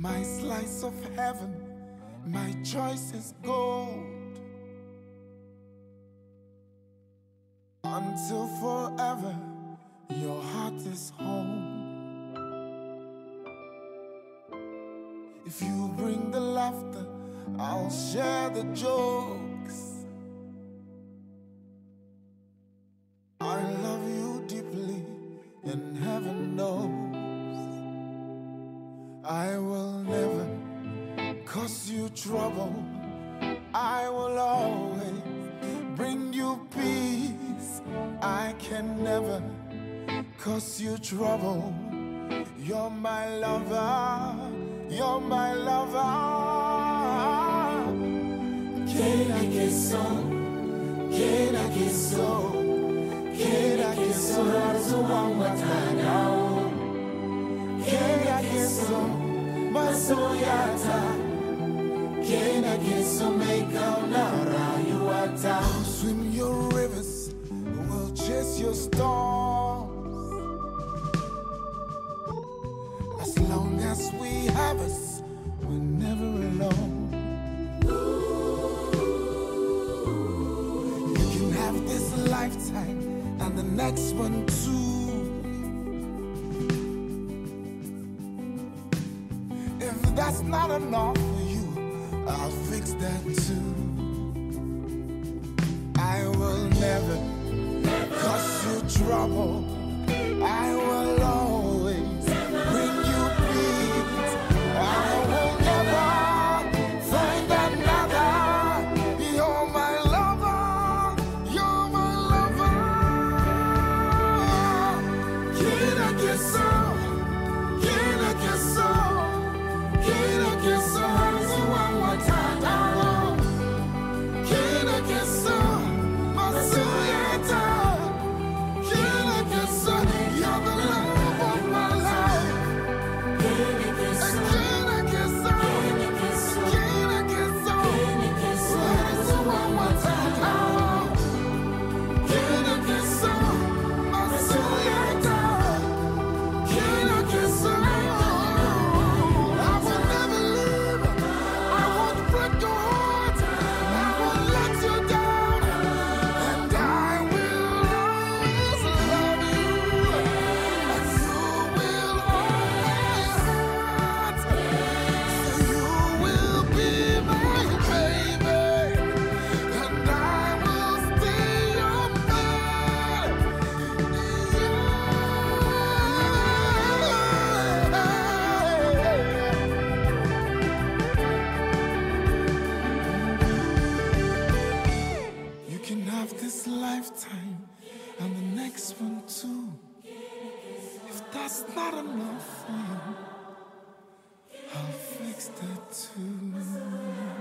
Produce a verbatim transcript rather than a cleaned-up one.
my slice of heaven, my choice is gold. Until forever, your heart is home. If you bring the laughter, I'll share the jokes. I love you deeply, and heaven knows I will never cause you trouble. I will always bring you peace. I can never cause you trouble. You're my lover, you're my lover. Queda que son, queda que son, queda que son, Razuwangwatanao. Queda que son, Masoyata. Queda que son, Mekaunara Yuata. Swim your rivers, we'll chase your storms. As long as we have us, we're never alone. You can have this lifetime and the next one too. If that's not enough for you, I'll fix that too. I will never, never cause you trouble. I will always bring you peace. I will never find another. You're my lover, you're my lover. Queda que son, queda que son, queda que son, Razuwangwatanao. Queda que son, Masoyata. Queda que son, you're the love of my life. Queda que son, queda que son, queda que son, Razuwangwatanao. Queda que son, Masoyata. Queda que son. I will never leave. I won't break your heart. I won't let you down. And I will always love you. And you will always hurt. So you will be my baby. And I will stay your man. You can have this lifetime and the next one too. If that's not enough for you, I'll fix that too.